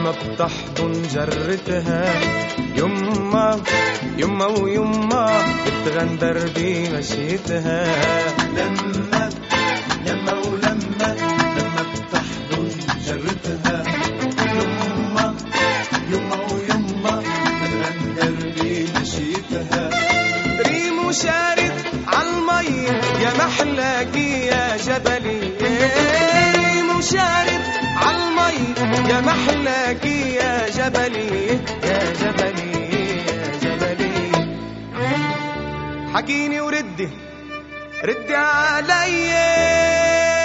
لما بتحضن جرتها، يما يما ويما بتغندر بمشيتها. لما ولما بتحضن جرتها، يما ويما بتغندر بمشيتها. ريم وشارد عالمي يا محلاكي يا جبلي، ريم وشارد عالمي يا محلاكي يا جبلي، يا جبلي يا جبلي. حكيني وردي علي.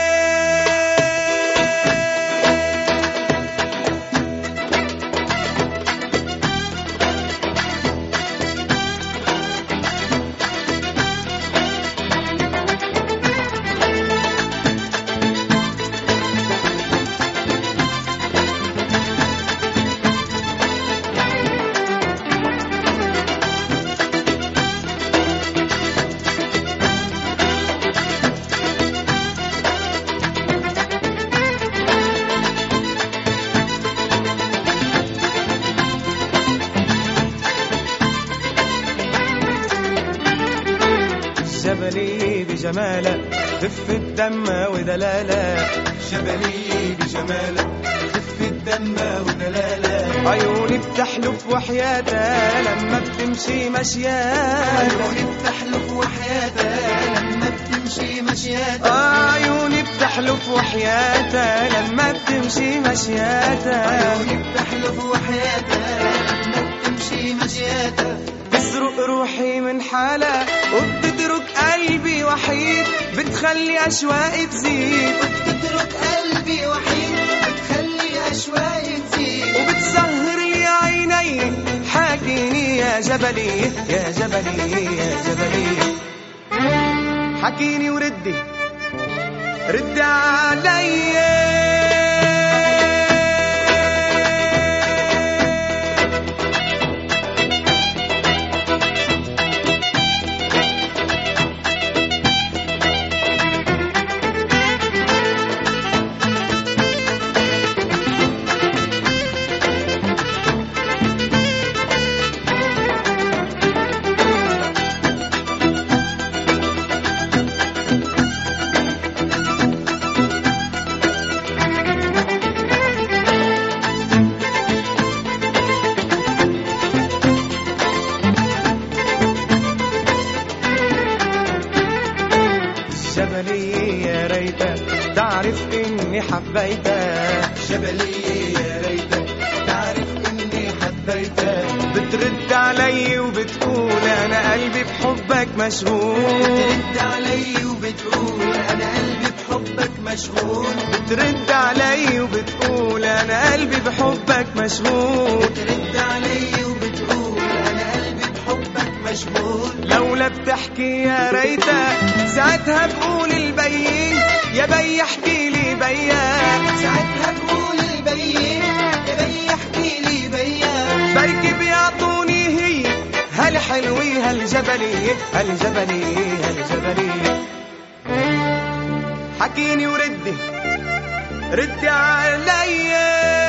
جبلي بجمالك خف الدم ودلالة، جبلي بجمالك خف الدم ودلالة. عيوني بتحلف وحياتها لما بتمشي مشياتها، عيوني بتحلف وحياتها لما بتمشي مشياتها. عيوني بتحلف وحياتها لما بتمشي مشياتها، عيوني بتحلف وحياتها لما بتمشي مشياتها. تسرق روحي من حالة وبتترك قلبي وحيد، بتخلي أشواقي تزيد، بتترك قلبي وحيد، بتخلي أشواقي تزيد، وبتسهر لي عيني. حكيني يا جبلي يا جبلي يا جبلي، حكيني وردي علي. جبلي يا ريتك تعرف إني حبيتك، جبلي يا ريتك تعرف إني حبيتك. بترد علي وبتقول أنا قلبي بحبك مشغول، بترد علي وبتقول أنا قلبي بحبك مشغول، بترد علي وبتقول أنا قلبي بحبك مشغول، بترد علي وبتقول أنا قلبي بحبك مشغول. لولا بتحكي يا ريتك ساعتها بقول البين، يا بي احكي لي بيان، ساعتها بقول البين، يا بي احكي لي بيان. بركي بيعطوني هي هالحلوي هالجبلي هالجبلي هالجبلي. حكيني وردي علي.